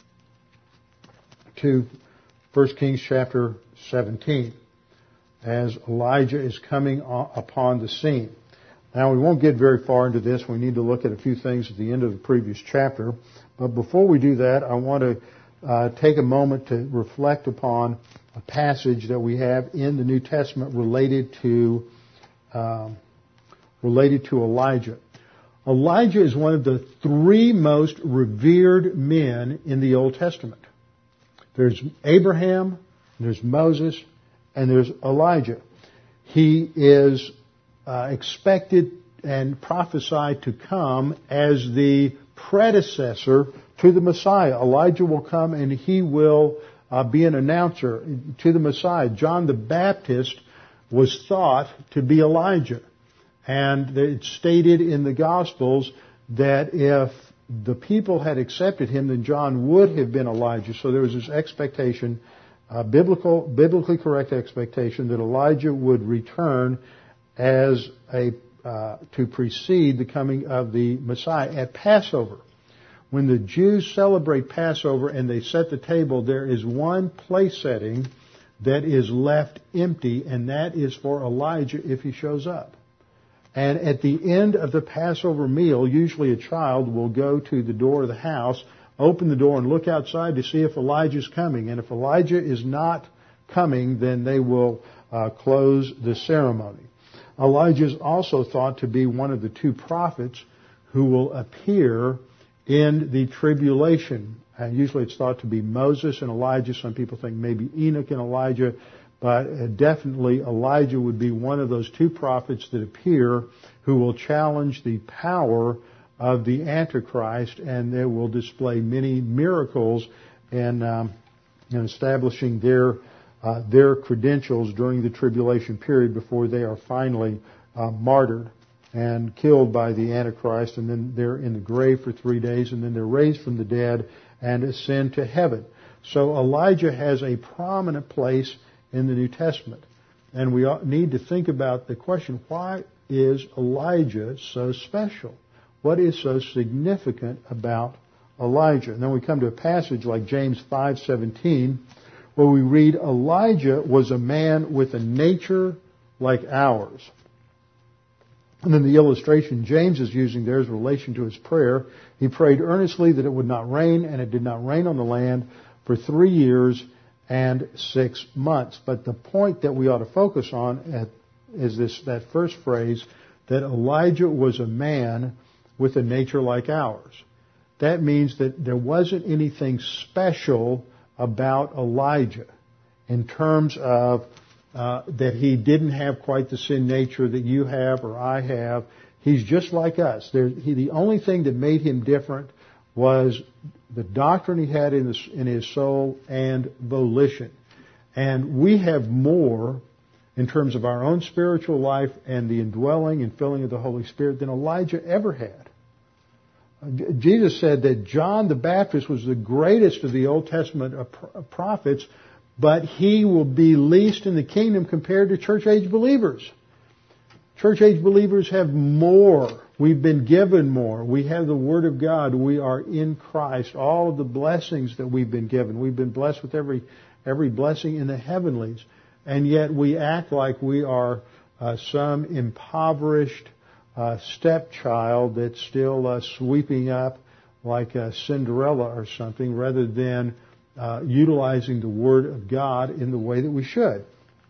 to First Kings chapter seventeen. As Elijah is coming upon the scene. Now, we won't get very far into this. We need to look at a few things at the end of the previous chapter. But before we do that, I want to uh, take a moment to reflect upon a passage that we have in the New Testament related to um, related to Elijah. Elijah is one of the three most revered men in the Old Testament. There's Abraham, there's Moses, and there's Elijah. He is uh, expected and prophesied to come as the predecessor to the Messiah. Elijah will come and he will uh, be an announcer to the Messiah. John the Baptist was thought to be Elijah. And it's stated in the Gospels that if the people had accepted him, then John would have been Elijah. So there was this expectation, uh, biblical, biblically correct expectation that Elijah would return as a uh, to precede the coming of the Messiah at Passover. When the Jews celebrate Passover and they set the table, there is one place setting that is left empty, and that is for Elijah if he shows up. And at the end of the Passover meal, usually a child will go to the door of the house, open the door, and look outside to see if Elijah's coming. And if Elijah is not coming, then they will uh, close the ceremony. Elijah is also thought to be one of the two prophets who will appear in the tribulation. And usually it's thought to be Moses and Elijah. Some people think maybe Enoch and Elijah. But definitely Elijah would be one of those two prophets that appear who will challenge the power of the Antichrist, and they will display many miracles in, um, in establishing their uh, their credentials during the tribulation period before they are finally uh, martyred and killed by the Antichrist, and then they're in the grave for three days, and then they're raised from the dead and ascend to heaven. So Elijah has a prominent place in the New Testament. And we need to think about the question, why is Elijah so special? What is so significant about Elijah? And then we come to a passage like James five seventeen, where we read, Elijah was a man with a nature like ours. And then the illustration James is using there is in relation to his prayer. He prayed earnestly that it would not rain, and it did not rain on the land for three years and six months. But the point that we ought to focus on at, is this that first phrase, that Elijah was a man with a nature like ours. That means that there wasn't anything special about Elijah in terms of uh, that he didn't have quite the sin nature that you have or I have. He's just like us. There, he, the only thing that made him different was the doctrine he had in, the, in his soul and volition. And we have more in terms of our own spiritual life and the indwelling and filling of the Holy Spirit than Elijah ever had. Jesus said that John the Baptist was the greatest of the Old Testament prophets, but he will be least in the kingdom compared to church-age believers. Church-age believers have more. We've been given more. We have the Word of God. We are in Christ. All of the blessings that we've been given. We've been blessed with every every blessing in the heavenlies. And yet we act like we are uh, some impoverished uh, stepchild that's still uh, sweeping up like a Cinderella or something, rather than uh, utilizing the Word of God in the way that we should.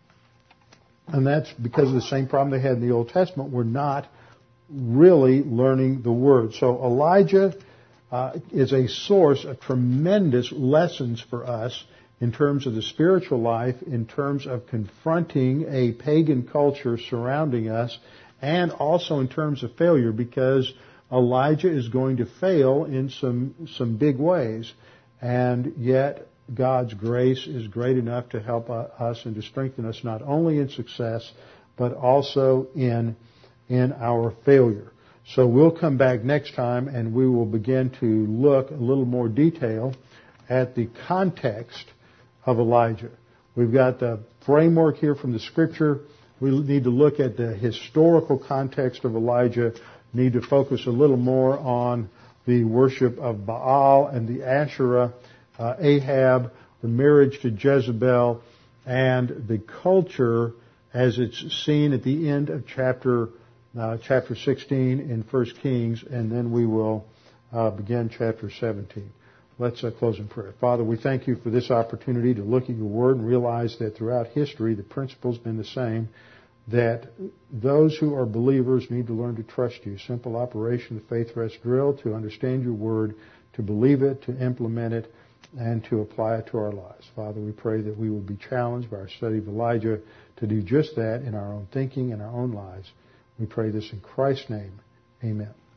And that's because of the same problem they had in the Old Testament. We're not really learning the Word. So Elijah uh, is a source of tremendous lessons for us in terms of the spiritual life, in terms of confronting a pagan culture surrounding us, and also in terms of failure, because Elijah is going to fail in some some big ways. And yet God's grace is great enough to help us and to strengthen us not only in success, but also in in our failure. So we'll come back next time and we will begin to look a little more detail at the context of Elijah. We've got the framework here from the Scripture. We need to look at the historical context of Elijah, need to focus a little more on the worship of Baal and the Asherah, uh, Ahab, the marriage to Jezebel, and the culture as it's seen at the end of chapter uh, chapter sixteen in First Kings, and then we will uh, begin chapter seventeen. Let's uh, close in prayer. Father, we thank you for this opportunity to look at your Word and realize that throughout history the principle's been the same, that those who are believers need to learn to trust you. Simple operation of faith rest drill, to understand your Word, to believe it, to implement it, and to apply it to our lives. Father, we pray that we will be challenged by our study of Elijah to do just that in our own thinking and our own lives. We pray this in Christ's name. Amen.